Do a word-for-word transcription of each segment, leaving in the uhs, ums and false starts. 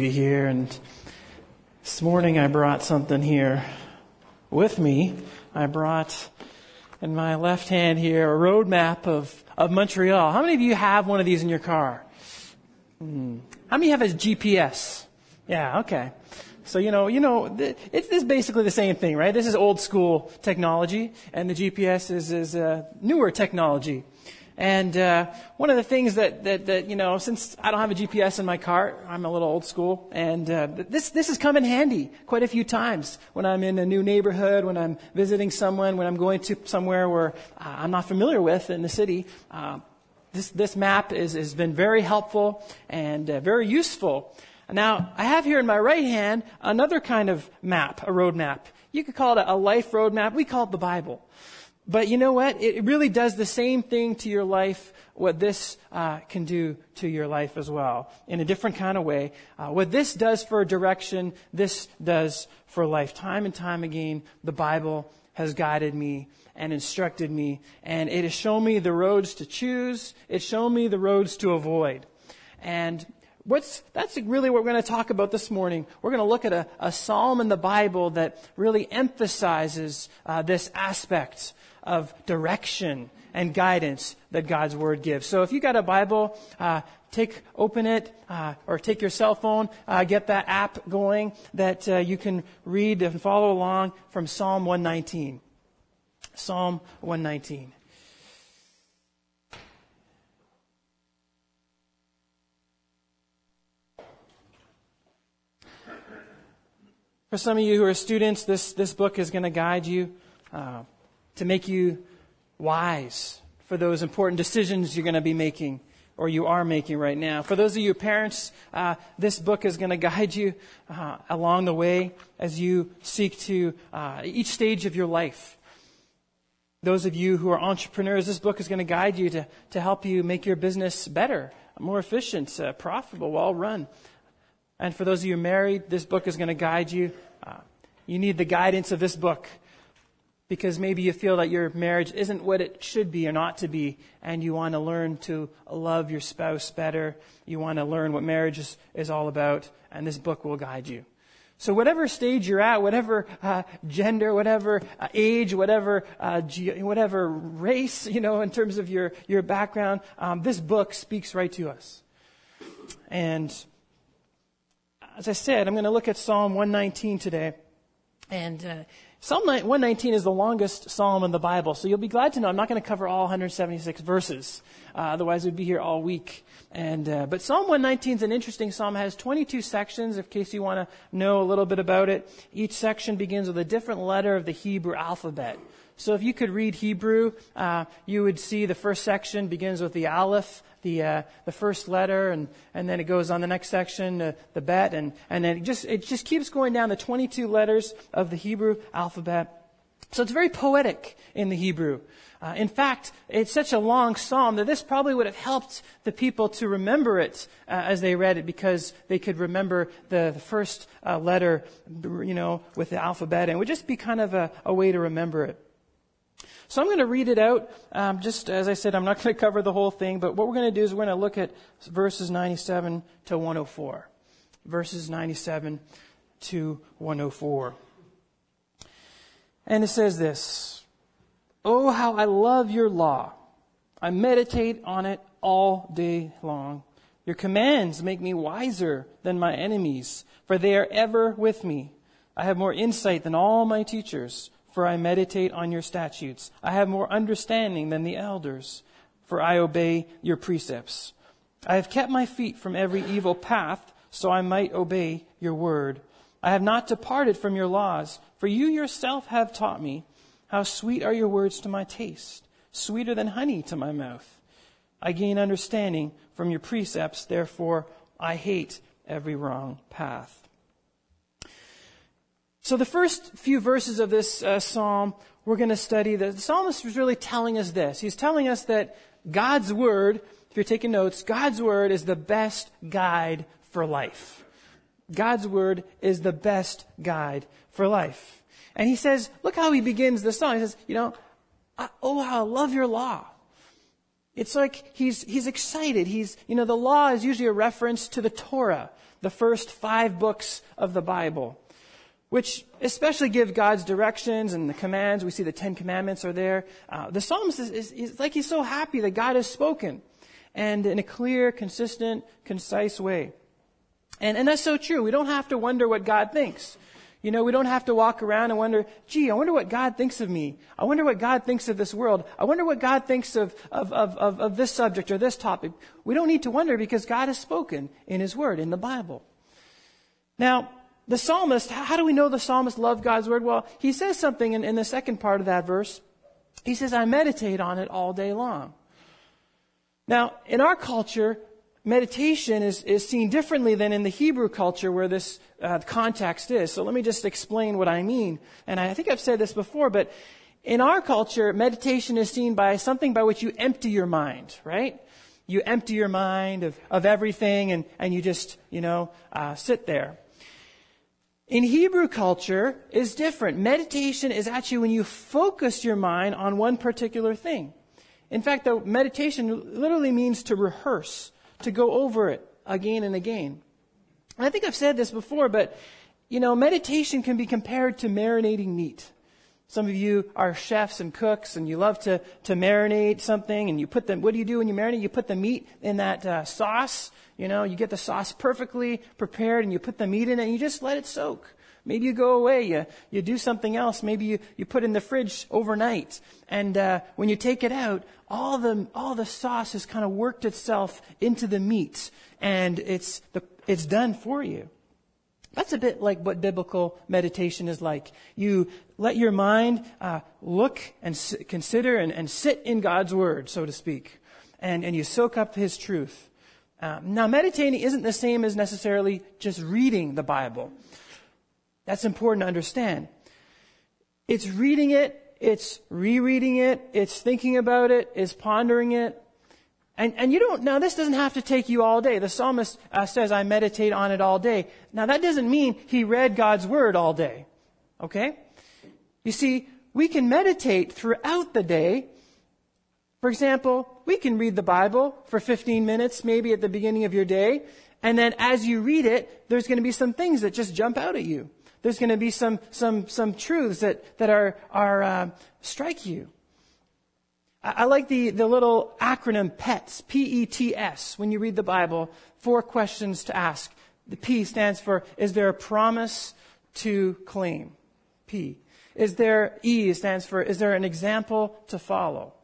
be here. And this morning I brought something here with me. I brought in my left hand here a road map of, of Montreal. How many of you have one of these in your car? Hmm. How many have a G P S? Yeah, okay. So, you know, you know, it's, it's basically the same thing, right? This is old school technology, and the G P S is, is uh, newer technology. And uh, one of the things that, that, that, you know, since I don't have a G P S in my car, I'm a little old school, and uh, this this has come in handy quite a few times when I'm in a new neighborhood, when I'm visiting someone, when I'm going to somewhere where uh, I'm not familiar with in the city. Uh, this this map is has been very helpful and uh, very useful. Now, I have here in my right hand another kind of map, a road map. You could call it a life road map. We call it the Bible. But you know what? It really does the same thing to your life, what this uh, can do to your life as well, in a different kind of way. Uh, what this does for direction, this does for life. Time and time again, the Bible has guided me and instructed me, and it has shown me the roads to choose. It's shown me the roads to avoid. And What's, that's really what we're going to talk about this morning. We're going to look at a, a psalm in the Bible that really emphasizes uh, this aspect of direction and guidance that God's Word gives. So if you got a Bible, uh, take, open it, uh, or take your cell phone, uh, get that app going that uh, you can read and follow along from Psalm one nineteen. Psalm one nineteen. For some of you who are students, this, this book is going to guide you uh, to make you wise for those important decisions you're going to be making or you are making right now. For those of you parents, uh, this book is going to guide you uh, along the way as you seek to uh, each stage of your life. Those of you who are entrepreneurs, this book is going to guide you to, to help you make your business better, more efficient, uh, profitable, well run. And for those of you married, this book is going to guide you. Uh, you need the guidance of this book because maybe you feel that your marriage isn't what it should be or not to be, and you want to learn to love your spouse better. You want to learn what marriage is, is all about, and this book will guide you. So whatever stage you're at, whatever uh, gender, whatever uh, age, whatever uh, ge- whatever race, you know, in terms of your, your background, um, this book speaks right to us. And as I said, I'm going to look at Psalm one nineteen today. And uh, Psalm one nineteen is the longest psalm in the Bible. So you'll be glad to know I'm not going to cover all one hundred seventy-six verses. Uh, otherwise, we'd be here all week. And uh, But Psalm one nineteen is an interesting psalm. It has twenty-two sections, in case you want to know a little bit about it. Each section begins with a different letter of the Hebrew alphabet. So if you could read Hebrew, uh, you would see the first section begins with the Aleph, the uh, the first letter, and, and then it goes on the next section, uh, the Bet, and, and then it just it just keeps going down the twenty-two letters of the Hebrew alphabet. So it's very poetic in the Hebrew. Uh, in fact, it's such a long psalm that this probably would have helped the people to remember it uh, as they read it, because they could remember the, the first uh, letter, you know, with the alphabet, and it would just be kind of a, a way to remember it. So I'm going to read it out. Um, just as I said, I'm not going to cover the whole thing, but what we're going to do is we're going to look at verses ninety-seven to one oh four. Verses ninety-seven to one oh four. And it says this: "Oh, how I love your law. I meditate on it all day long. Your commands make me wiser than my enemies, for they are ever with me. I have more insight than all my teachers, for I meditate on your statutes. I have more understanding than the elders, for I obey your precepts. I have kept my feet from every evil path, so I might obey your word. I have not departed from your laws, for you yourself have taught me. How sweet are your words to my taste, sweeter than honey to my mouth. I gain understanding from your precepts, therefore I hate every wrong path." So the first few verses of this uh, psalm, we're going to study. The psalmist was really telling us this. He's telling us that God's word, if you're taking notes, God's word is the best guide for life. God's word is the best guide for life. And he says, look how he begins the song. He says, you know, oh, how I love your law. It's like he's he's excited. He's, you know, the law is usually a reference to the Torah. the first five books of the Bible, which especially give God's directions and the commands. We see the Ten Commandments are there. Uh, the psalmist is, is, is like he's so happy that God has spoken, and in a clear, consistent, concise way. And, and that's so true. We don't have to wonder what God thinks. You know, we don't have to walk around and wonder, gee, I wonder what God thinks of me. I wonder what God thinks of this world. I wonder what God thinks of, of, of, of, of this subject or this topic. We don't need to wonder because God has spoken in His Word, in the Bible. Now, the psalmist, how do we know the psalmist loved God's Word? Well, he says something in, in the second part of that verse. He says, I meditate on it all day long. Now, in our culture, meditation is, is seen differently than in the Hebrew culture where this uh, context is. So let me just explain what I mean. And I think I've said this before, but in our culture, meditation is seen by something by which you empty your mind, right? You empty your mind of, of everything and, and you just, you know, uh, sit there. In Hebrew culture is different. Meditation is actually when you focus your mind on one particular thing. In fact, the meditation literally means to rehearse, to go over it again and again. And I think I've said this before, but, you know, meditation can be compared to marinating meat. Some of you are chefs and cooks, and you love to, to marinate something, and you put them, what do you do when you marinate? You put the meat in that uh, sauce. You know, you get the sauce perfectly prepared, and you put the meat in it, and you just let it soak. Maybe you go away, you, you do something else. Maybe you, you put it in the fridge overnight. And uh, when you take it out, all the all the sauce has kind of worked itself into the meat. And it's the, it's done for you. That's a bit like what biblical meditation is like. You let your mind uh, look and s- consider and, and sit in God's Word, so to speak. And, and you soak up His truth. Um, now, meditating isn't the same as necessarily just reading the Bible. That's important to understand. It's reading it, it's rereading it, it's thinking about it, it's pondering it. And, and you don't, now this doesn't have to take you all day. The psalmist uh, says, I meditate on it all day. Now that doesn't mean he read God's Word all day. Okay? You see, we can meditate throughout the day. For example, we can read the Bible for fifteen minutes, maybe at the beginning of your day. And then as you read it, there's going to be some things that just jump out at you. There's going to be some some some truths that that are are uh, strike you. I, I like the the little acronym PETS, P E T S. When you read the Bible, four questions to ask. The P stands for: is there a promise to claim? P. Is there E stands for: is there an example to follow?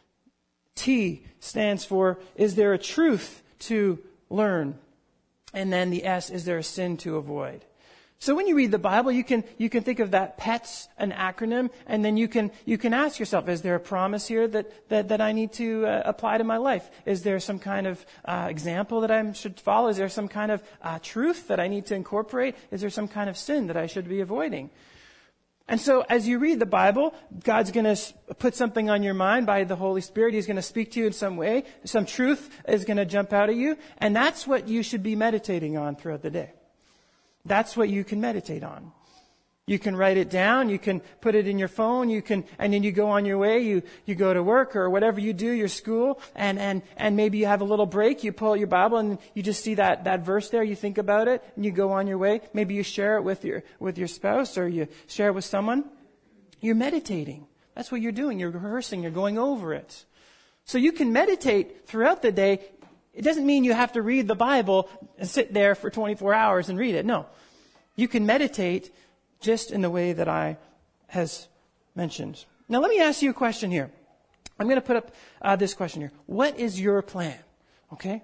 T stands for: is there a truth to learn? And then the S: is there a sin to avoid? So when you read the Bible, you can you can think of that PETS, an acronym, and then you can you can ask yourself: is there a promise here that that, that I need to uh, apply to my life? Is there some kind of uh, example that I should follow? Is there some kind of uh, truth that I need to incorporate? Is there some kind of sin that I should be avoiding? And so as you read the Bible, God's going to put something on your mind by the Holy Spirit. He's going to speak to you in some way. Some truth is going to jump out at you, and that's what you should be meditating on throughout the day. That's what you can meditate on. You can write it down. You can put it in your phone. You can, and then you go on your way. You, you go to work or whatever you do, your school, and, and, and maybe you have a little break. You pull out your Bible and you just see that, that verse there. You think about it and you go on your way. Maybe you share it with your, with your spouse or you share it with someone. You're meditating. That's what you're doing. You're rehearsing. You're going over it. So you can meditate throughout the day. It doesn't mean you have to read the Bible and sit there for twenty-four hours and read it. No. You can meditate just in the way that I has mentioned. Now let me ask you a question here. I'm going to put up uh, this question here. What is your plan? Okay?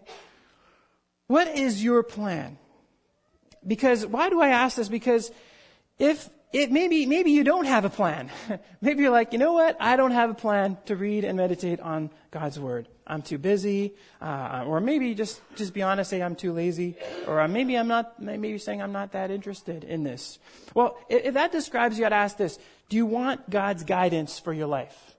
What is your plan? Because, why do I ask this? Because if it maybe maybe you don't have a plan. Maybe you're like, you know what? I don't have a plan to read and meditate on God's Word. I'm too busy, uh, or maybe just just be honest, say I'm too lazy, or uh, maybe I'm not. Maybe you're saying I'm not that interested in this. Well, if, if that describes you, I'd ask this: do you want God's guidance for your life?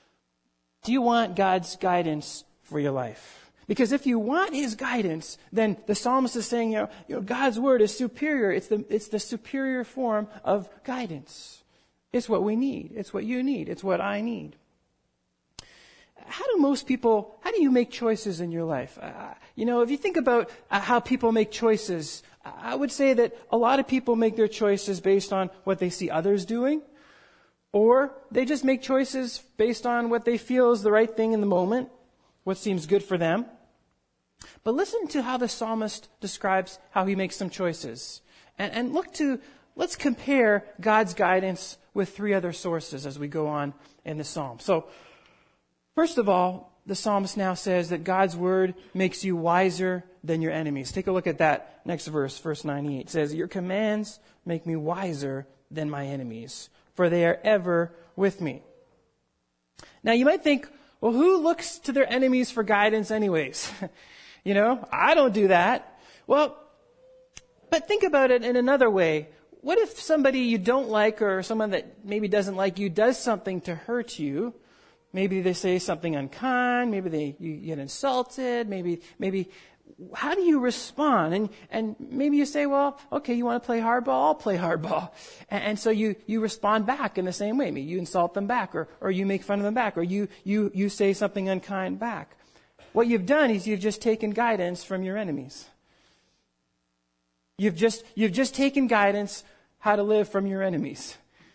Do you want God's guidance for your life? Because if you want His guidance, then the psalmist is saying, you know, you know, God's Word is superior. It's the, it's the superior form of guidance. It's what we need. It's what you need. It's what I need. how do most people, how do you make choices in your life? Uh, you know, if you think about uh, how people make choices, I would say that a lot of people make their choices based on what they see others doing, or they just make choices based on what they feel is the right thing in the moment, what seems good for them. But listen to how the psalmist describes how he makes some choices. And, and look to, let's compare God's guidance with three other sources as we go on in the psalm. So, first of all, the psalmist now says that God's word makes you wiser than your enemies. Take a look at that next verse, verse ninety-eight. It says, your commands make me wiser than my enemies, for they are ever with me. Now, you might think, well, who looks to their enemies for guidance anyways? You know, I don't do that. Well, but think about it in another way. What if somebody you don't like or someone that maybe doesn't like you does something to hurt you? Maybe they say something unkind. Maybe they you get insulted. Maybe maybe how do you respond? And and maybe you say, well, okay, you want to play hardball? I'll play hardball. And, and so you you respond back in the same way. Maybe you insult them back, or or you make fun of them back, or you you you say something unkind back. What you've done is you've just taken guidance from your enemies. You've just you've just taken guidance how to live from your enemies.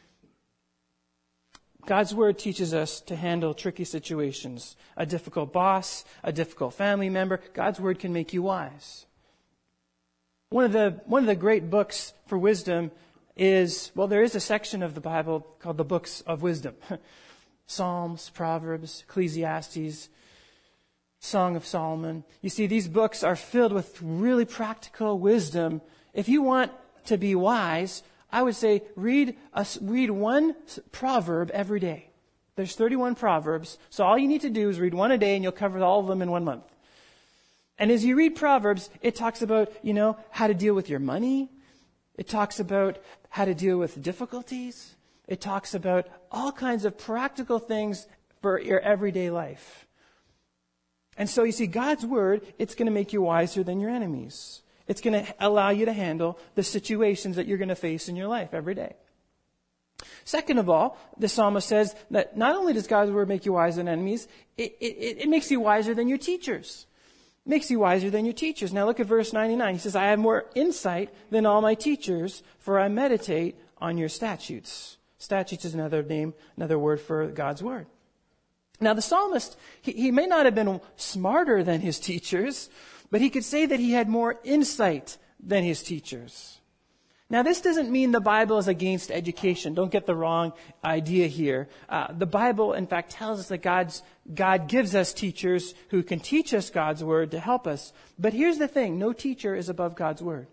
God's word teaches us to handle tricky situations. A difficult boss, a difficult family member. God's word can make you wise. One of the one of the great books for wisdom is, well, there is a section of the Bible called the books of wisdom. Psalms, Proverbs, Ecclesiastes, Song of Solomon. You see, these books are filled with really practical wisdom. If you want to be wise, I would say read a, read one proverb every day. There's thirty-one proverbs, so all you need to do is read one a day and you'll cover all of them in one month. And as you read Proverbs, it talks about, you know, how to deal with your money. It talks about how to deal with difficulties. It talks about all kinds of practical things for your everyday life. And so you see, God's word, it's going to make you wiser than your enemies. It's going to allow you to handle the situations that you're going to face in your life every day. Second of all, the psalmist says that not only does God's word make you wiser than enemies, it, it, it makes you wiser than your teachers. It makes you wiser than your teachers. Now look at verse ninety-nine. He says, I have more insight than all my teachers, for I meditate on your statutes. Statutes is another name, another word for God's word. Now the psalmist, he, he may not have been smarter than his teachers, but he could say that he had more insight than his teachers. Now this doesn't mean the Bible is against education. Don't get the wrong idea here. Uh, the Bible, in fact, tells us that God's, God gives us teachers who can teach us God's word to help us. But here's the thing, no teacher is above God's word.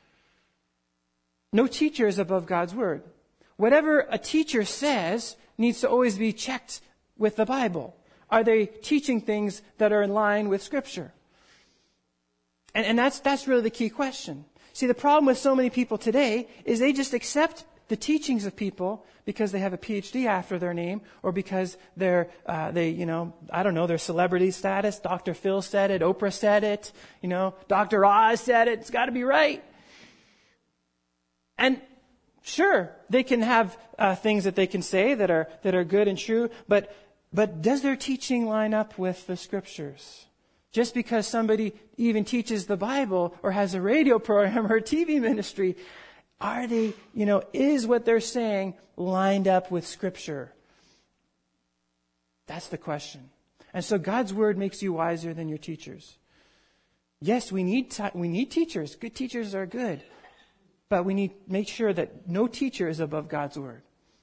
No teacher is above God's word. Whatever a teacher says needs to always be checked with the Bible. Are they teaching things that are in line with Scripture? And, and that's that's really the key question. See, the problem with so many people today is they just accept the teachings of people because they have a P H D after their name, or because they're uh, they you know I don't know, their celebrity status. Doctor Phil said it, Oprah said it, you know, Doctor Oz said it. It's got to be right. And sure, they can have uh, things that they can say that are that are good and true, but but does their teaching line up with the Scriptures? Just because somebody even teaches the Bible or has a radio program or a T V ministry, are they, you know, is what they're saying lined up with Scripture? That's the question. And so God's word makes you wiser than your teachers. Yes, we need t- we need teachers. Good teachers are good. But we need to make sure that no teacher is above God's word.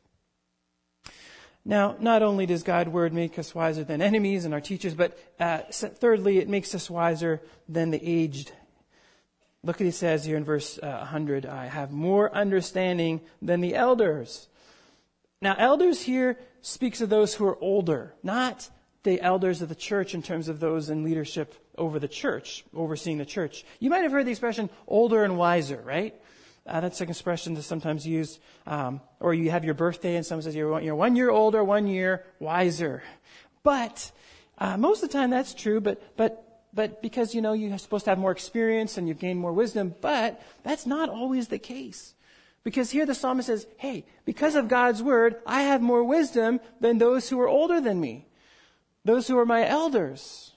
Now, not only does God's word make us wiser than enemies and our teachers, but uh, thirdly, it makes us wiser than the aged. Look what he says here in verse uh, one hundred. I have more understanding than the elders. Now, elders here speaks of those who are older, not the elders of the church in terms of those in leadership over the church, overseeing the church. You might have heard the expression older and wiser, right? Uh, that's an expression that's sometimes used, um, or you have your birthday and someone says you're one, you're one year older, one year wiser. But uh, most of the time that's true, but but but because, you know, you're supposed to have more experience and you've gained more wisdom, but that's not always the case. Because here the psalmist says, hey, because of God's word, I have more wisdom than those who are older than me. those who are my elders.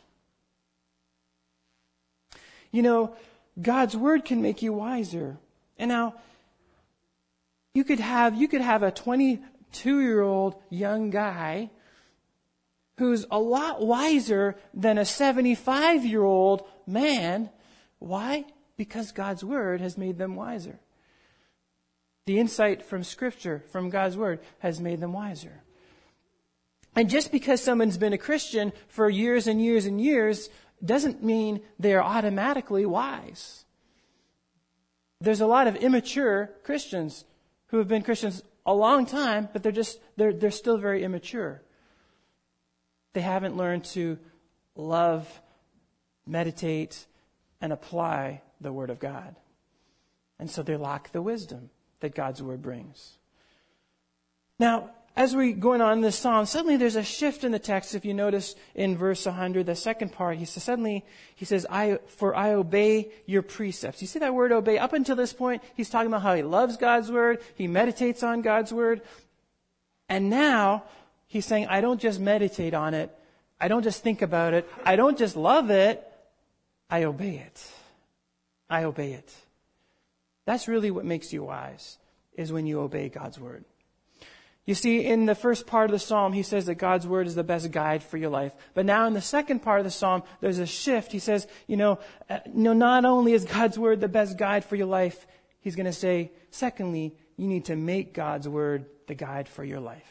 You know, God's word can make you wiser. And now, you could have, you could have a twenty-two-year-old young guy who's a lot wiser than a seventy-five-year-old man. Why? Because God's word has made them wiser. The insight from Scripture, from God's word, has made them wiser. And just because someone's been a Christian for years and years and years doesn't mean they're automatically wise. There's a lot of immature Christians who have been Christians a long time, but they're just they're they're still very immature. They haven't learned to love, meditate, and apply the Word of God. And so they lack the wisdom that God's Word brings. Now, as we going on in this psalm, suddenly there's a shift in the text. If you notice in verse one hundred, the second part, he says, suddenly he says, I, for I obey your precepts. You see that word obey? Up until this point, he's talking about how he loves God's word. He meditates on God's word. And now he's saying, I don't just meditate on it. I don't just think about it. I don't just love it. I obey it. I obey it. That's really what makes you wise, is when you obey God's word. You see, in the first part of the psalm, he says that God's word is the best guide for your life. But now in the second part of the psalm, there's a shift. He says, you know, uh, no, not only is God's word the best guide for your life, he's going to say, secondly, you need to make God's word the guide for your life.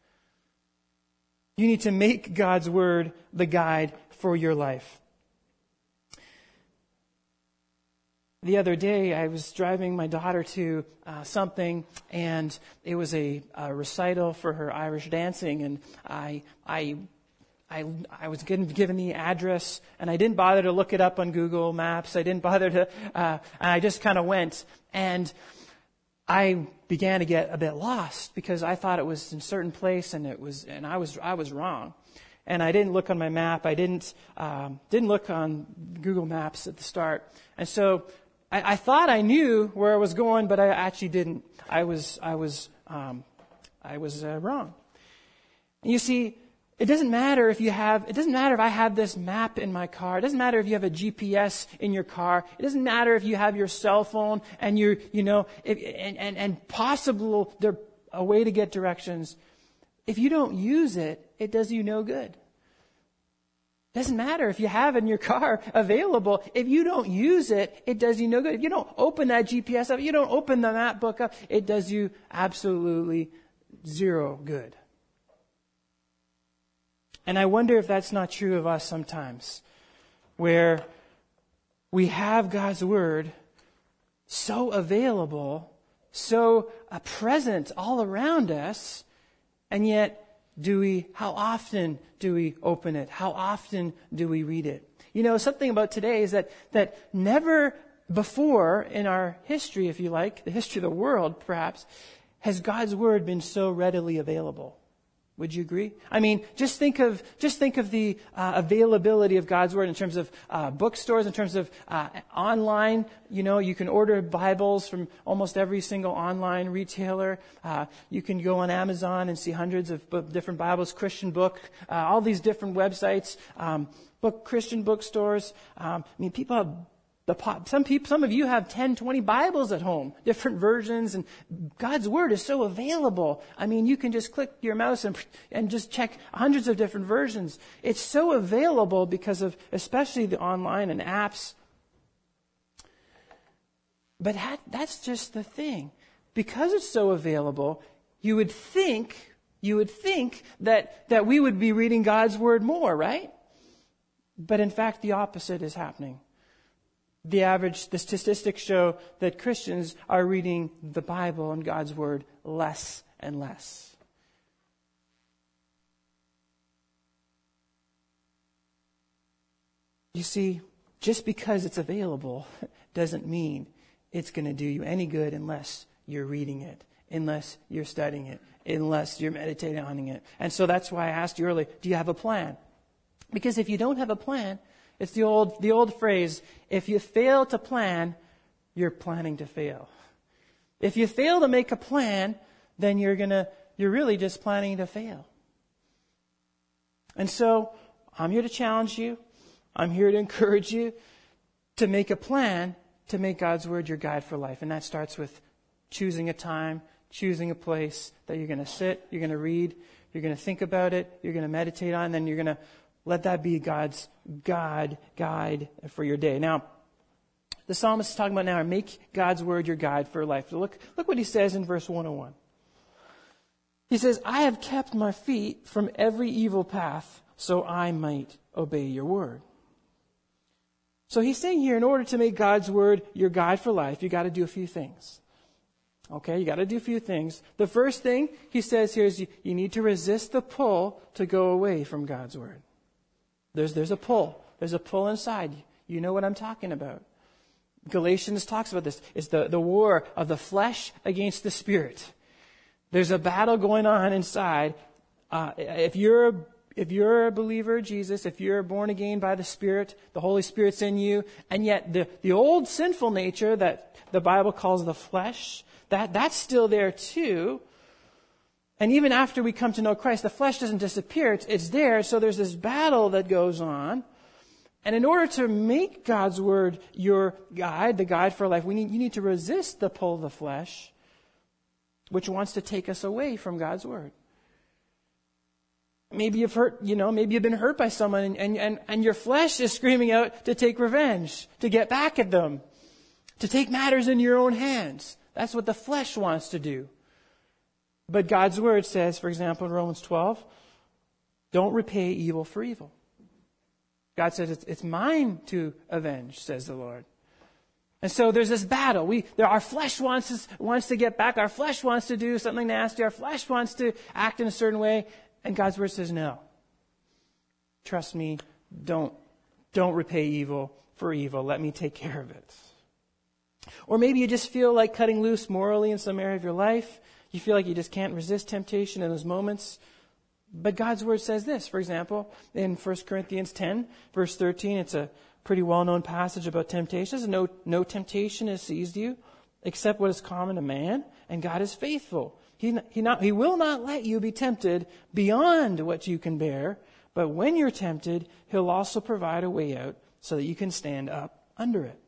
You need to make God's word the guide for your life. The other day, I was driving my daughter to uh, something, and it was a, a recital for her Irish dancing, and I, I, I, I was given, given the address, and I didn't bother to look it up on Google Maps. I didn't bother to, uh, and I just kind of went, and I began to get a bit lost because I thought it was in a certain place, and it was, and I was, I was wrong. And I didn't look on my map. I didn't, um, didn't look on Google Maps at the start, and so I, I thought I knew where I was going, but I actually didn't. I was, I was, um, I was uh, wrong. And you see, it doesn't matter if you have. It doesn't matter if I have this map in my car. It doesn't matter if you have a G P S in your car. It doesn't matter if you have your cell phone and you, you know, if, and and and possible there a way to get directions. If you don't use it, it does you no good. Doesn't matter if you have it in your car available. If you don't use it, it does you no good. If you don't open that G P S up, you don't open the map book up, it does you absolutely zero good. And I wonder if that's not true of us sometimes, where we have God's word so available, so uh, present all around us, and yet do we, how often do we open it? How often do we read it? You know, something about today is that, that never before in our history, if you like, the history of the world perhaps, has God's word been so readily available. Would you agree? I mean, just think of just think of the uh, availability of God's word in terms of uh, bookstores, in terms of uh, online. You know, you can order Bibles from almost every single online retailer. Uh, you can go on Amazon and see hundreds of b- different Bibles, Christian Book, uh, all these different websites, um, book Christian bookstores. Um, I mean, people have. The pop, some people, some of you have ten, twenty Bibles at home, different versions, and God's word is so available. I mean, you can just click your mouse and and just check hundreds of different versions. It's so available because of especially the online and apps. But that, that's just the thing. Because it's so available, you would think, you would think that, that we would be reading God's word more, right? But in fact, the opposite is happening. The average, the statistics show that Christians are reading the Bible and God's word less and less. You see, just because it's available doesn't mean it's going to do you any good unless you're reading it, unless you're studying it, unless you're meditating on it. And so that's why I asked you earlier, do you have a plan? Because if you don't have a plan, it's the old the old phrase, if you fail to plan, you're planning to fail. If you fail to make a plan, then you're gonna you're really just planning to fail. And so I'm here to challenge you. I'm here to encourage you to make a plan to make God's Word your guide for life. And that starts with choosing a time, choosing a place that you're going to sit, you're going to read, you're going to think about it, you're going to meditate on, and then you're going to let that be God's God guide for your day. Now, the psalmist is talking about now, make God's Word your guide for life. So look, look what he says in verse one oh one. He says, I have kept my feet from every evil path so I might obey your word. So he's saying here, in order to make God's Word your guide for life, you got to do a few things. Okay, you got to do a few things. The first thing he says here is you, you need to resist the pull to go away from God's Word. There's, there's a pull. There's a pull inside. You know what I'm talking about. Galatians talks about this. It's the, the war of the flesh against the spirit. There's a battle going on inside. Uh, if you're a, if you're a believer of Jesus, if you're born again by the Spirit, the Holy Spirit's in you, and yet the, the old sinful nature that the Bible calls the flesh, that, that's still there too. And even after we come to know Christ, the flesh doesn't disappear. It's, it's there. So there's this battle that goes on. And in order to make God's Word your guide, the guide for life, we need, you need to resist the pull of the flesh, which wants to take us away from God's Word. Maybe you've hurt, you know, maybe you've been hurt by someone and, and, and, and your flesh is screaming out to take revenge, to get back at them, to take matters in your own hands. That's what the flesh wants to do. But God's Word says, for example, in Romans twelve, don't repay evil for evil. God says, it's, it's mine to avenge, says the Lord. And so there's this battle. We, there, our flesh wants us, wants to get back. Our flesh wants to do something nasty. Our flesh wants to act in a certain way. And God's Word says, no. Trust me. Don't, don't repay evil for evil. Let me take care of it. Or maybe you just feel like cutting loose morally in some area of your life. You feel like you just can't resist temptation in those moments. But God's Word says this, for example, in First Corinthians ten, verse thirteen, it's a pretty well-known passage about temptation. It says, no, no temptation has seized you except what is common to man, and God is faithful. He, he, not, he will not let you be tempted beyond what you can bear, but when you're tempted, He'll also provide a way out so that you can stand up under it.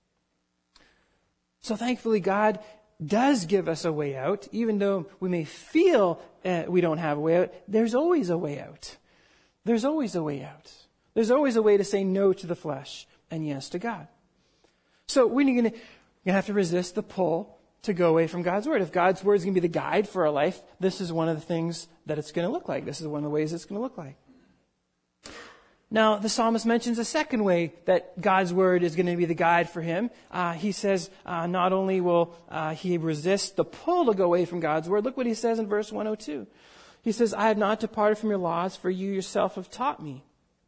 So thankfully, God does give us a way out. Even though we may feel uh, we don't have a way out, there's always a way out. There's always a way out. There's always a way to say no to the flesh and yes to God. So we're going to have to resist the pull to go away from God's Word. If God's Word is going to be the guide for our life, this is one of the things that it's going to look like. This is one of the ways it's going to look like. Now, the psalmist mentions a second way that God's Word is going to be the guide for him. Uh, he says uh, not only will uh, he resist the pull to go away from God's Word, look what he says in verse one oh two. He says, I have not departed from your laws, for you yourself have taught me.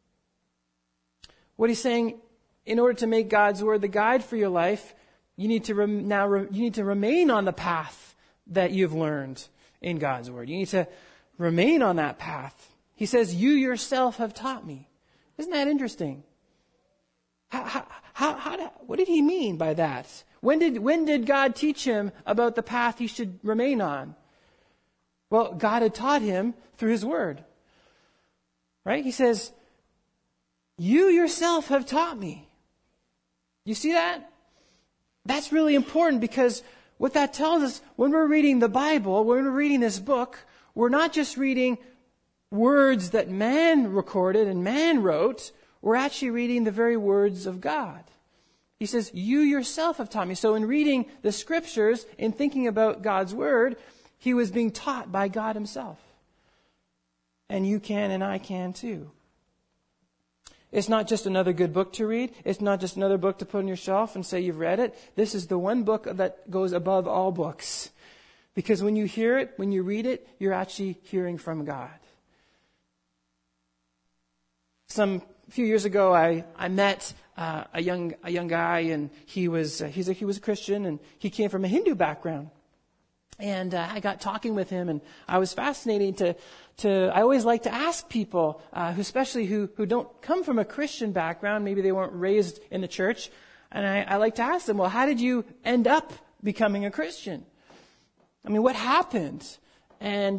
What he's saying, in order to make God's Word the guide for your life, you need to rem- now re- you need to remain on the path that you've learned in God's Word. You need to remain on that path. He says, you yourself have taught me. Isn't that interesting? How, how, how, how did, what did he mean by that? When did, when did God teach him about the path he should remain on? Well, God had taught him through His Word. Right? He says, you yourself have taught me. You see that? That's really important, because what that tells us, when we're reading the Bible, when we're reading this book, we're not just reading words that man recorded and man wrote. We're actually reading the very words of God. He says, you yourself have taught me. So in reading the Scriptures, in thinking about God's Word, he was being taught by God Himself. And you can and I can too. It's not just another good book to read. It's not just another book to put on your shelf and say you've read it. This is the one book that goes above all books. Because when you hear it, when you read it, you're actually hearing from God. Some few years ago, I, I met uh, a young a young guy, and he was uh, he's a, he was a Christian, and he came from a Hindu background. And uh, I got talking with him, and I was fascinated to to. I always like to ask people, uh, who especially who who don't come from a Christian background, maybe they weren't raised in the church, and I, I like to ask them, well, how did you end up becoming a Christian? I mean, what happened? And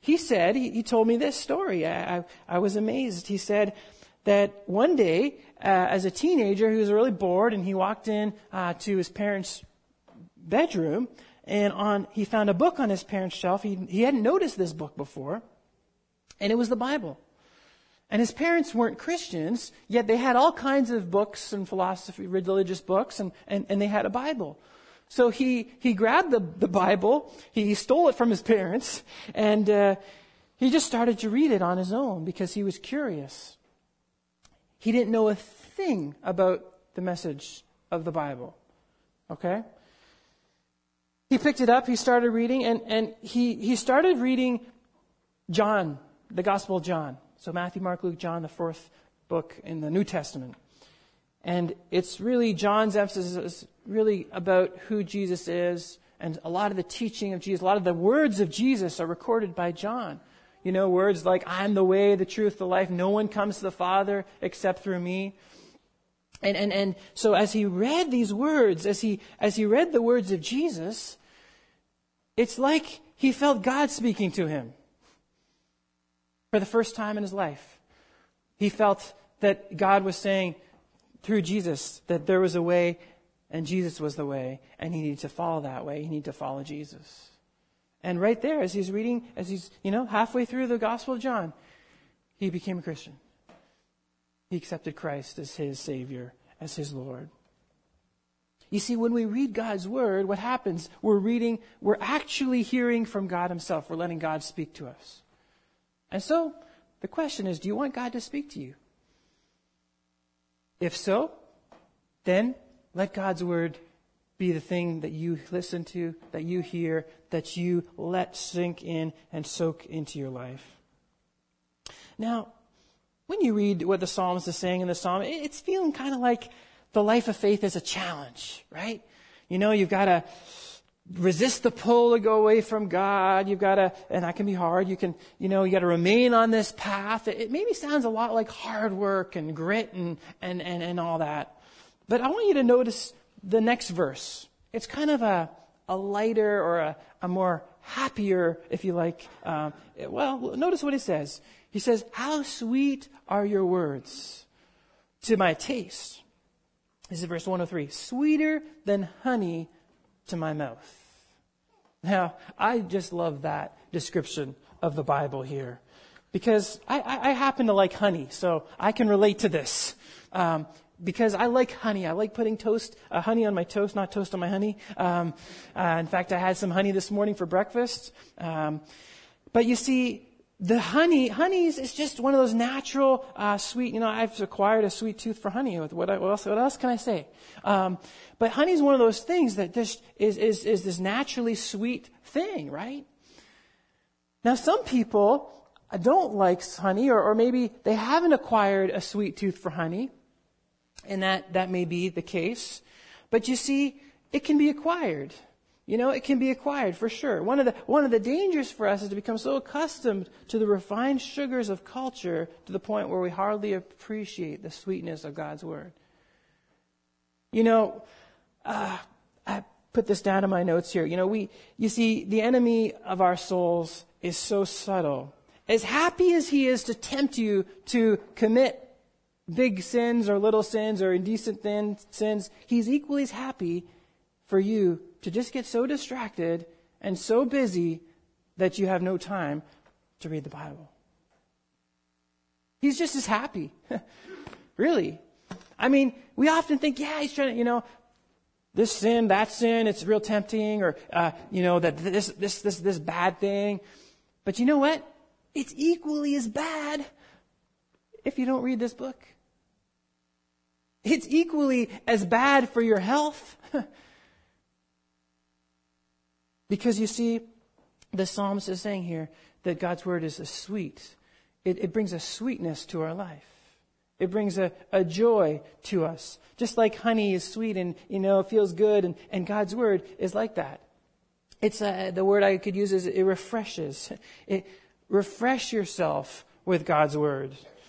he said, he, he told me this story. I, I, I was amazed. He said that one day, uh, as a teenager, he was really bored, and he walked in uh, to his parents' bedroom, and on he found a book on his parents' shelf. He, he hadn't noticed this book before, and it was the Bible. And his parents weren't Christians, yet they had all kinds of books and philosophy, religious books, and, and, and they had a Bible. So he, he grabbed the, the Bible, he stole it from his parents, and uh, he just started to read it on his own because he was curious. He didn't know a thing about the message of the Bible. Okay? He picked it up, he started reading, and, and he, he started reading John, the Gospel of John. So Matthew, Mark, Luke, John, the fourth book in the New Testament. And it's really, John's emphasis is really about who Jesus is, and a lot of the teaching of Jesus, a lot of the words of Jesus are recorded by John. You know, words like, I'm the way, the truth, the life. No one comes to the Father except through me. And, and, and so as he read these words, as he, as he read the words of Jesus, it's like he felt God speaking to him. For the first time in his life, he felt that God was saying through Jesus that there was a way, and Jesus was the way, and he needed to follow that way. He needed to follow Jesus. And right there, as he's reading, as he's, you know, halfway through the Gospel of John, he became a Christian. He accepted Christ as his Savior, as his Lord. You see, when we read God's Word, what happens? We're reading, we're actually hearing from God himself. We're letting God speak to us. And so, the question is, do you want God to speak to you? If so, then let God's Word be the thing that you listen to, that you hear, that you let sink in and soak into your life. Now, when you read what the psalmist is saying in the psalm, it's feeling kind of like the life of faith is a challenge, right? You know, you've got to resist the pull to go away from God. You've got to, and that can be hard. You can, you know, you got to remain on this path. It, it maybe sounds a lot like hard work and grit and, and, and, and all that. But I want you to notice the next verse. It's kind of a, a lighter or a, a more happier, if you like. Um, well, notice what it says. He says, how sweet are your words to my taste. This is verse one oh three. Sweeter than honey to my mouth. Now, I just love that description of the Bible here because I, I, I happen to like honey, so I can relate to this. Um, because I like honey. I like putting toast, uh, honey on my toast, not toast on my honey. Um, uh, in fact, I had some honey this morning for breakfast. Um, but you see, the honey, honey is, is just one of those natural, uh, sweet, you know, I've acquired a sweet tooth for honey. What, what else, what else can I say? Um, but honey is one of those things that just is, is, is this naturally sweet thing, right? Now, some people don't like honey, or, or maybe they haven't acquired a sweet tooth for honey, and that, that may be the case. But you see, it can be acquired. You know, it can be acquired for sure. One of the one of the dangers for us is to become so accustomed to the refined sugars of culture to the point where we hardly appreciate the sweetness of God's Word. You know, uh, I put this down in my notes here. You know, we you see, the enemy of our souls is so subtle. As happy as he is to tempt you to commit big sins or little sins or indecent thin sins, he's equally as happy for you to just get so distracted and so busy that you have no time to read the Bible. He's just as happy. Really. I mean, we often think, yeah, he's trying to, you know, this sin, that sin, it's real tempting, or, uh, you know, that this, this, this, this bad thing. But you know what? It's equally as bad if you don't read this book. It's equally as bad for your health. Because you see, the psalmist is saying here that God's Word is a sweet. It, it brings a sweetness to our life. It brings a, a joy to us. Just like honey is sweet and, you know, feels good, and, and God's Word is like that. It's a, the word I could use is it refreshes. It refresh yourself with God's Word.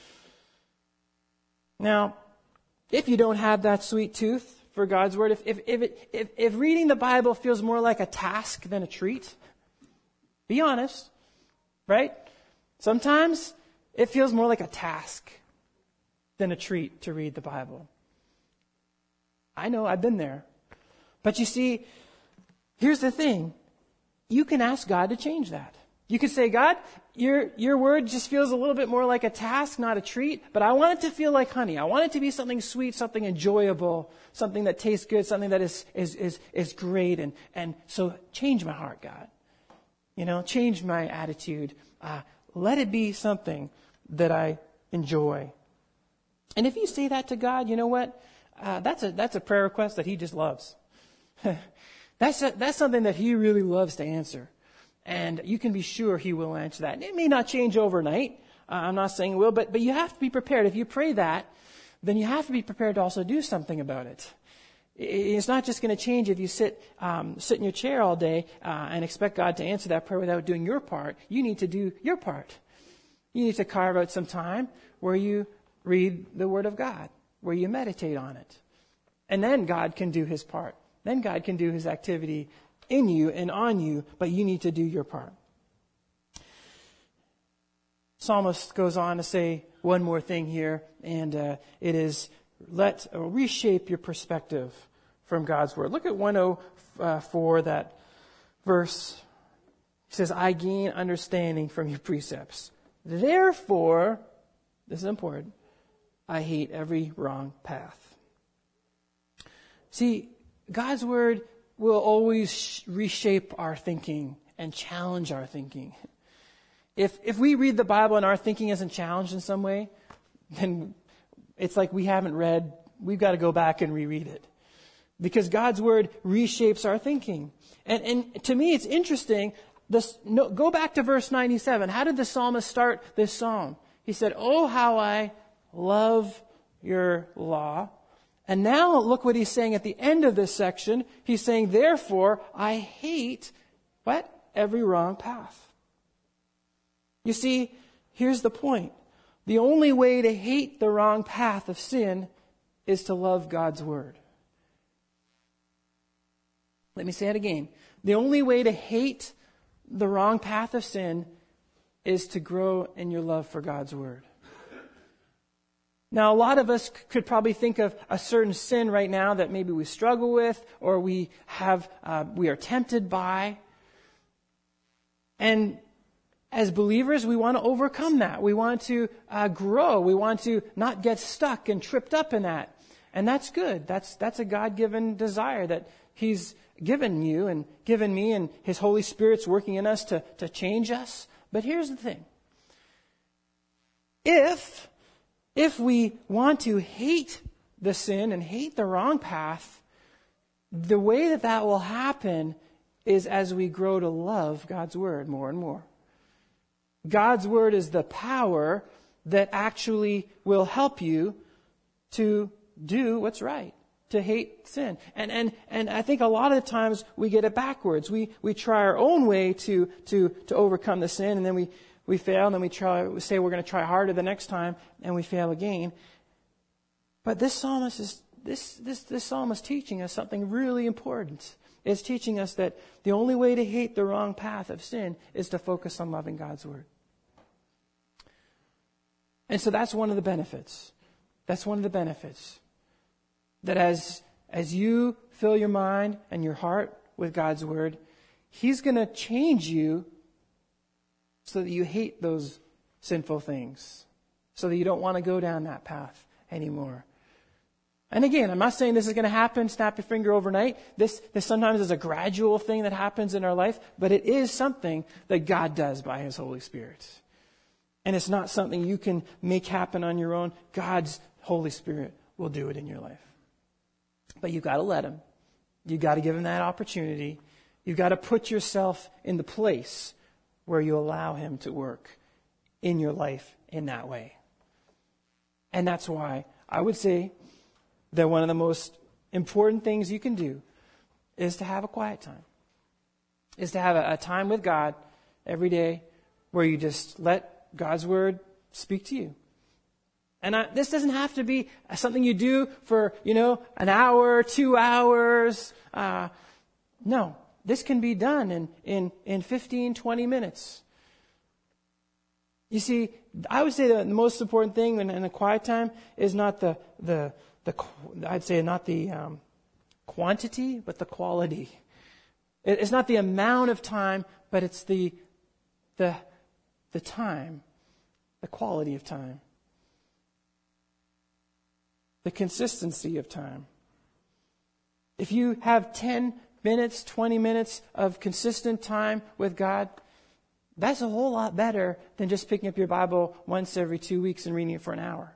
Now, if you don't have that sweet tooth for God's Word, if if if, it, if if reading the Bible feels more like a task than a treat, be honest. right? Sometimes it feels more like a task than a treat to read the Bible. I know, I've been there. But you see, here's the thing. You can ask God to change that. You could say, God, your, your word just feels a little bit more like a task, not a treat, but I want it to feel like honey. I want it to be something sweet, something enjoyable, something that tastes good, something that is, is, is, is great. And, and so change my heart, God. You know, change my attitude. Uh, let it be something that I enjoy. And if you say that to God, you know what? Uh, that's a, that's a prayer request that He just loves. that's a, that's something that He really loves to answer. And you can be sure He will answer that. And it may not change overnight. Uh, I'm not saying it will, but, but you have to be prepared. If you pray that, then you have to be prepared to also do something about it. It's not just going to change if you sit um, sit in your chair all day uh, and expect God to answer that prayer without doing your part. You need to do your part. You need to carve out some time where you read the Word of God, where you meditate on it. And then God can do His part. Then God can do His activity in you and on you, but you need to do your part. Psalmist goes on to say one more thing here, and uh, it is let uh, reshape your perspective from God's Word. Look at one oh four, that verse. He says, I gain understanding from your precepts. Therefore, this is important, I hate every wrong path. See, God's Word will always reshape our thinking and challenge our thinking. If if we read the Bible and our thinking isn't challenged in some way, then it's like we haven't read. We've got to go back and reread it. Because God's Word reshapes our thinking. And and to me, it's interesting. This, no, go back to verse ninety-seven. How did the psalmist start this psalm? He said, oh, how I love your law. And now look what he's saying at the end of this section. He's saying, therefore, I hate, what? Every wrong path. You see, here's the point. The only way to hate the wrong path of sin is to love God's Word. Let me say it again. The only way to hate the wrong path of sin is to grow in your love for God's Word. Now, a lot of us could probably think of a certain sin right now that maybe we struggle with, or we have, uh, we are tempted by. And as believers, we want to overcome that. We want to uh, grow. We want to not get stuck and tripped up in that. And that's good. That's that's a God-given desire that He's given you and given me, and His Holy Spirit's working in us to, to change us. But here's the thing. If, if we want to hate the sin and hate the wrong path, the way that that will happen is as we grow to love God's Word more and more. God's Word is the power that actually will help you to do what's right, to hate sin. And and and I think a lot of the times we get it backwards. We we try our own way to to to overcome the sin, and then we, we fail, and then we try we say we're going to try harder the next time, and we fail again. But this psalmist is this this this psalm is teaching us something really important. It's teaching us that the only way to hate the wrong path of sin is to focus on loving God's Word. And so that's one of the benefits. That's one of the benefits. That as, as you fill your mind and your heart with God's Word, He's going to change you so that you hate those sinful things. So that you don't want to go down that path anymore. And again, I'm not saying this is going to happen, snap your finger overnight. This, this sometimes is a gradual thing that happens in our life, but it is something that God does by His Holy Spirit. And it's not something you can make happen on your own. God's Holy Spirit will do it in your life. But you've got to let Him. You've got to give Him that opportunity. You've got to put yourself in the place where you allow Him to work in your life in that way. And that's why I would say that one of the most important things you can do is to have a quiet time. Is to have a, a time with God every day where you just let God's Word speak to you. And I, this doesn't have to be something you do for, you know, an hour, two hours. Uh, no, this can be done in, in, in fifteen, twenty minutes. You see, I would say the most important thing in, in a quiet time is not the, the, the I'd say not the um, quantity, but the quality. It, it's not the amount of time, but it's the, the, the time, the quality of time, the consistency of time. If you have ten minutes, twenty minutes of consistent time with God, that's a whole lot better than just picking up your Bible once every two weeks and reading it for an hour.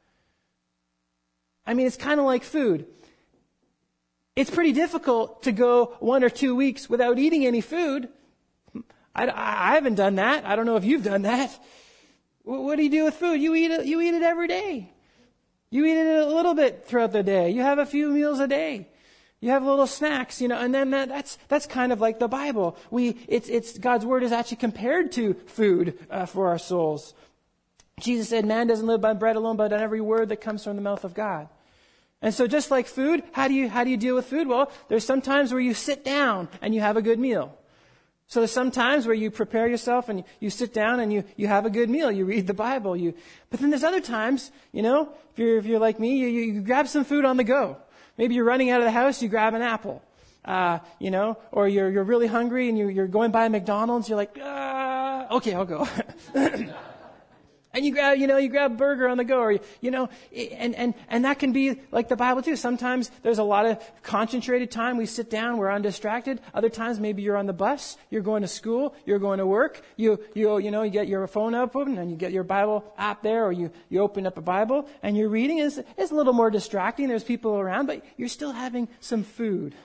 I mean, it's kind of like food. It's pretty difficult to go one or two weeks without eating any food. I, I haven't done that. I don't know if you've done that. What do you do with food? You eat it, you eat it every day. You eat it a little bit throughout the day. You have a few meals a day. You have little snacks, you know, and then that, that's that's kind of like the Bible. We it's it's God's word is actually compared to food uh, for our souls. Jesus said, "Man doesn't live by bread alone, but on every word that comes from the mouth of God." And so, just like food, how do you how do you deal with food? Well, there's some times where you sit down and you have a good meal. So there's some times where you prepare yourself and you sit down and you, you have a good meal. You read the Bible. You, but then there's other times, you know, if you're if you're like me, you, you grab some food on the go. Maybe you're running out of the house, you grab an apple, uh, you know, or you're you're really hungry and you're, you're going by McDonald's. You're like, ah, okay, I'll go. And you grab, you know, you grab a burger on the go, or, you know, and, and, and that can be like the Bible too. Sometimes there's a lot of concentrated time. We sit down, we're undistracted. Other times maybe you're on the bus, you're going to school, you're going to work. You, you, you know, you get your phone open and you get your Bible app there, or you, you open up a Bible and you're reading. It's, it's a little more distracting. There's people around, but you're still having some food.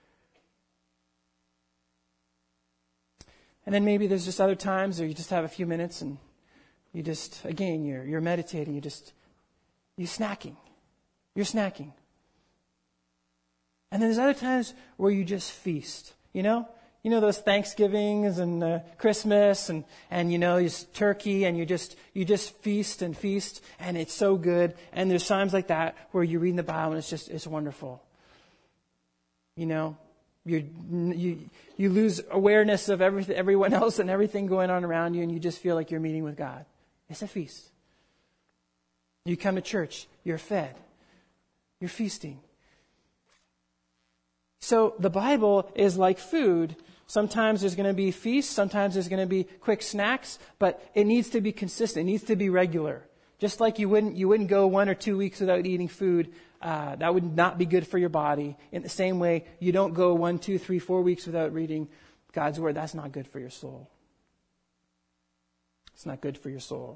And then maybe there's just other times where you just have a few minutes and you just, again, you're you're meditating, you just, you're snacking. You're snacking. And then there's other times where you just feast, you know? You know those Thanksgivings and uh, Christmas and, and, you know, just turkey, and you just, you just feast and feast, and it's so good. And there's times like that where you're reading the Bible and it's just, it's wonderful. You know? You you you lose awareness of everything, everyone else and everything going on around you, and you just feel like you're meeting with God. It's a feast. You come to church, you're fed. You're feasting. So the Bible is like food. Sometimes there's going to be feasts, sometimes there's going to be quick snacks, but it needs to be consistent. It needs to be regular. Just like you wouldn't you wouldn't go one or two weeks without eating food. Uh, that would not be good for your body. In the same way, you don't go one, two, three, four weeks without reading God's Word. That's not good for your soul. It's not good for your soul.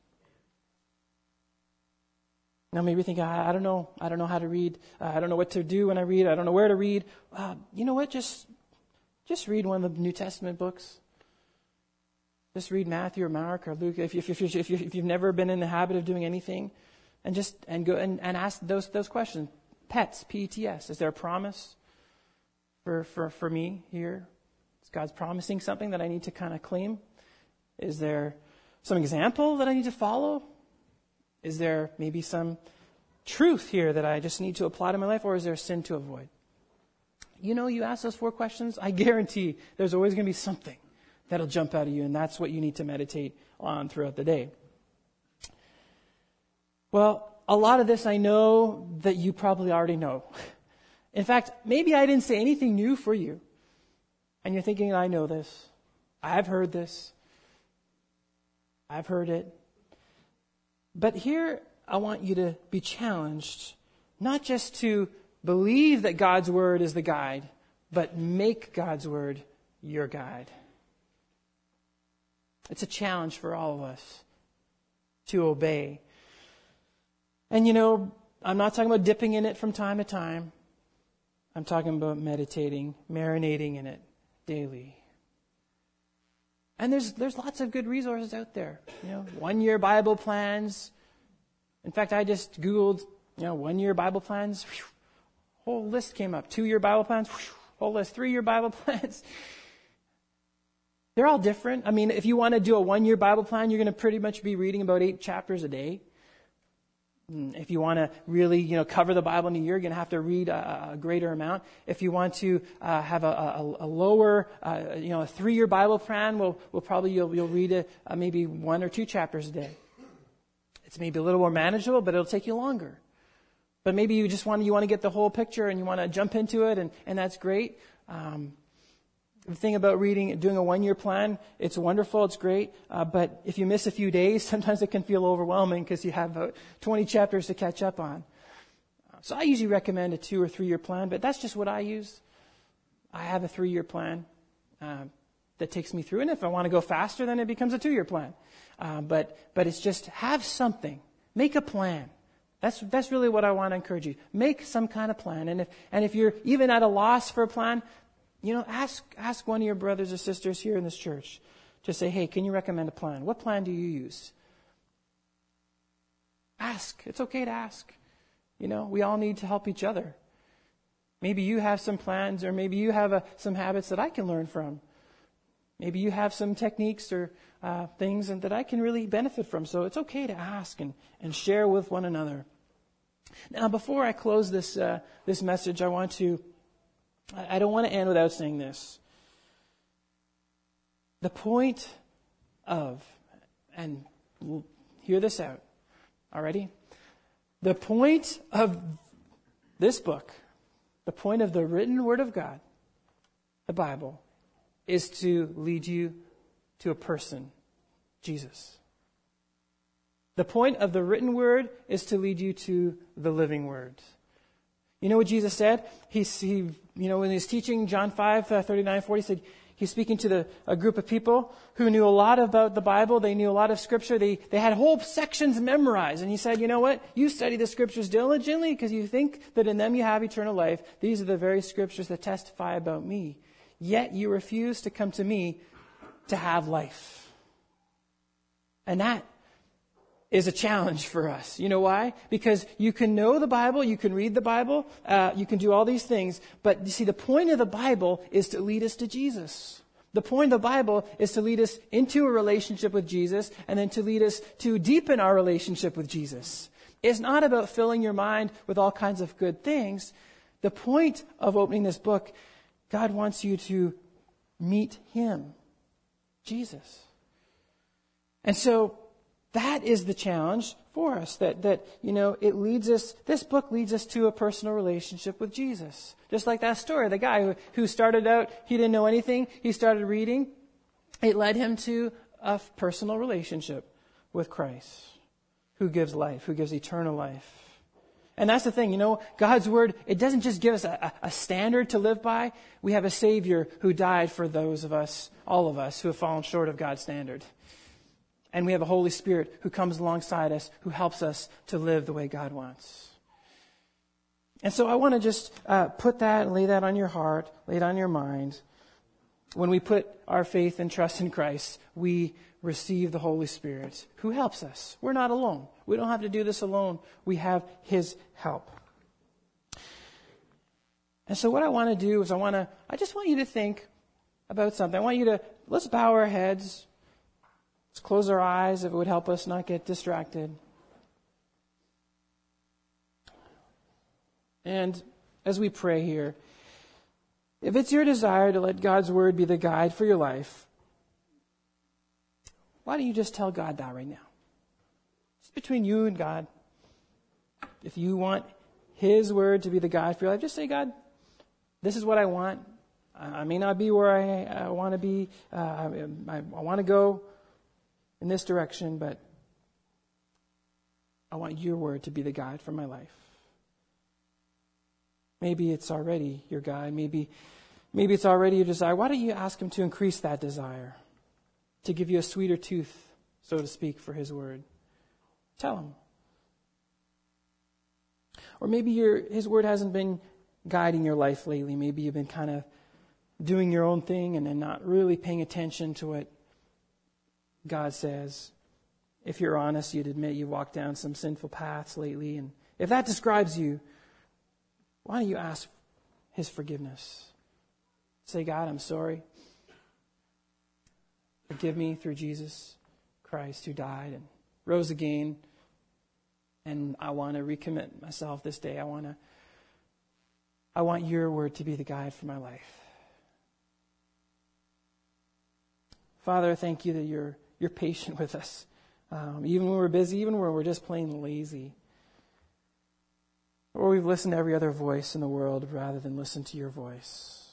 Now maybe you think, I, I don't know. I don't know how to read. Uh, I don't know what to do when I read. I don't know where to read. Uh, you know what? Just, just read one of the New Testament books. Just read Matthew or Mark or Luke. If, if, if, if, if, if you've never been in the habit of doing anything, and just and go and, and ask those those questions. Pets, P E T S. Is there a promise for for for me here? Is God promising something that I need to kind of claim? Is there some example that I need to follow? Is there maybe some truth here that I just need to apply to my life, or is there sin to avoid? You know, you ask those four questions, I guarantee there's always going to be something that'll jump out of you, and that's what you need to meditate on throughout the day. Well, a lot of this I know that you probably already know. In fact, maybe I didn't say anything new for you. And you're thinking, I know this. I've heard this. I've heard it. But here I want you to be challenged, not just to believe that God's Word is the guide, but make God's Word your guide. It's a challenge for all of us to obey. And you know, I'm not talking about dipping in it from time to time. I'm talking about meditating, marinating in it daily. And there's there's lots of good resources out there. You know, one-year Bible plans. In fact, I just Googled, you know, one-year Bible plans. Whew, whole list came up. Two-year Bible plans. Whew, whole list. Three-year Bible plans. They're all different. I mean, if you want to do a one-year Bible plan, you're going to pretty much be reading about eight chapters a day. If you want to really, you know, cover the Bible in a year, you're going to have to read a, a greater amount. If you want to uh, have a, a, a lower, uh, you know, a three-year Bible plan, we'll, we'll probably you'll, you'll read it uh, maybe one or two chapters a day. It's maybe a little more manageable, but it'll take you longer. But maybe you just want you want to get the whole picture and you want to jump into it, and, and that's great. Um, The thing about reading, doing a one-year plan, it's wonderful, it's great, uh, but if you miss a few days, sometimes it can feel overwhelming because you have about twenty chapters to catch up on. So I usually recommend a two- or three-year plan, but that's just what I use. I have a three-year plan uh, that takes me through, and if I want to go faster, then it becomes a two-year plan. Uh, but but it's just have something. Make a plan. That's that's really what I want to encourage you. Make some kind of plan, and if and if you're even at a loss for a plan, you know, ask ask one of your brothers or sisters here in this church to say, hey, can you recommend a plan? What plan do you use? Ask. It's okay to ask. You know, we all need to help each other. Maybe you have some plans, or maybe you have a, some habits that I can learn from. Maybe you have some techniques or uh, things and that I can really benefit from. So it's okay to ask and, and share with one another. Now, before I close this uh, this message, I want to I don't want to end without saying this. The point of, and hear this out, already? The point of this book, the point of the written Word of God, the Bible, is to lead you to a person, Jesus. The point of the written Word is to lead you to the living Word. You know what Jesus said? He, he you know, when he was teaching John five, thirty-nine, forty, he said, he's speaking to the, a group of people who knew a lot about the Bible. They knew a lot of Scripture. They, they had whole sections memorized. And he said, you know what? You study the Scriptures diligently because you think that in them you have eternal life. These are the very Scriptures that testify about me. Yet you refuse to come to me to have life. And that is a challenge for us. You know why? Because you can know the Bible, you can read the Bible, uh, you can do all these things, but you see, the point of the Bible is to lead us to Jesus. The point of the Bible is to lead us into a relationship with Jesus, and then to lead us to deepen our relationship with Jesus. It's not about filling your mind with all kinds of good things. The point of opening this book, God wants you to meet Him, Jesus. And so, that is the challenge for us, that, that, you know, it leads us, this book leads us to a personal relationship with Jesus. Just like that story, the guy who, who started out, he didn't know anything, he started reading. It led him to a personal relationship with Christ, who gives life, who gives eternal life. And that's the thing, you know, God's Word, it doesn't just give us a, a standard to live by. We have a Savior who died for those of us, all of us, who have fallen short of God's standard. And we have a Holy Spirit who comes alongside us, who helps us to live the way God wants. And so I want to just uh, put that and lay that on your heart, lay it on your mind. When we put our faith and trust in Christ, we receive the Holy Spirit who helps us. We're not alone. We don't have to do this alone. We have His help. And so what I want to do is I want to, I just want you to think about something. I want you to, let's bow our heads. Let's close our eyes if it would help us not get distracted. And as we pray here, if it's your desire to let God's Word be the guide for your life, why don't you just tell God that right now? It's between you and God. If you want His Word to be the guide for your life, just say, God, this is what I want. I may not be where I, I want to be. Uh, I, I want to go in this direction, but I want your Word to be the guide for my life. Maybe it's already your guide. Maybe, maybe it's already your desire. Why don't you ask Him to increase that desire, to give you a sweeter tooth, so to speak, for His Word? Tell Him. Or maybe your His Word hasn't been guiding your life lately. Maybe you've been kind of doing your own thing and then not really paying attention to what God says. If you're honest, you'd admit you walked down some sinful paths lately. And if that describes you, why don't you ask His forgiveness? Say, God, I'm sorry. Forgive me through Jesus Christ, who died and rose again And I want to recommit myself this day. I want to, I want your word to be the guide for my life. Father, I thank you that you're, you're patient with us. Um, even when we're busy, even when we're just plain lazy. Or we've listened to every other voice in the world rather than listen to your voice.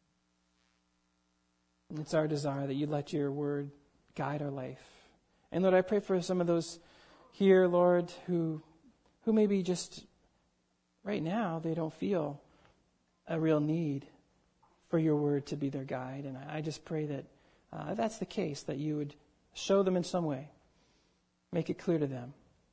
And it's our desire that you let your word guide our life. And Lord, I pray for some of those here, Lord, who who maybe just right now they don't feel a real need for your word to be their guide. And I, I just pray that uh, if that's the case, that you would show them in some way. Make it clear to them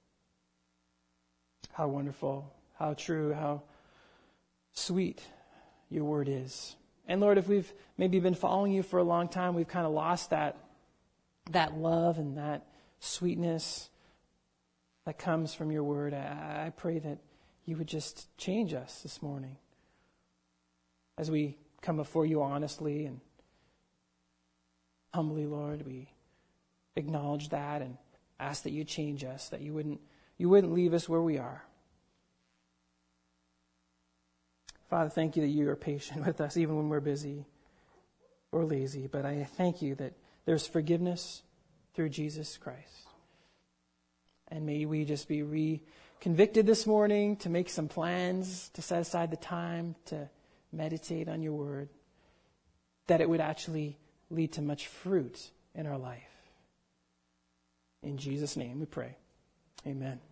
how wonderful, how true, how sweet your word is. And Lord, if we've maybe been following you for a long time, we've kind of lost that, that love and that sweetness that comes from your word. I, I pray that you would just change us this morning as we come before you honestly and humbly, Lord. We acknowledge that and ask that you change us, that you wouldn't you wouldn't leave us where we are. Father, thank you that you are patient with us even when we're busy or lazy. But I thank you that there's forgiveness through Jesus Christ. And may we just be re-convicted this morning to make some plans, to set aside the time to meditate on your word, that it would actually lead to much fruit in our life. In Jesus' name we pray. Amen.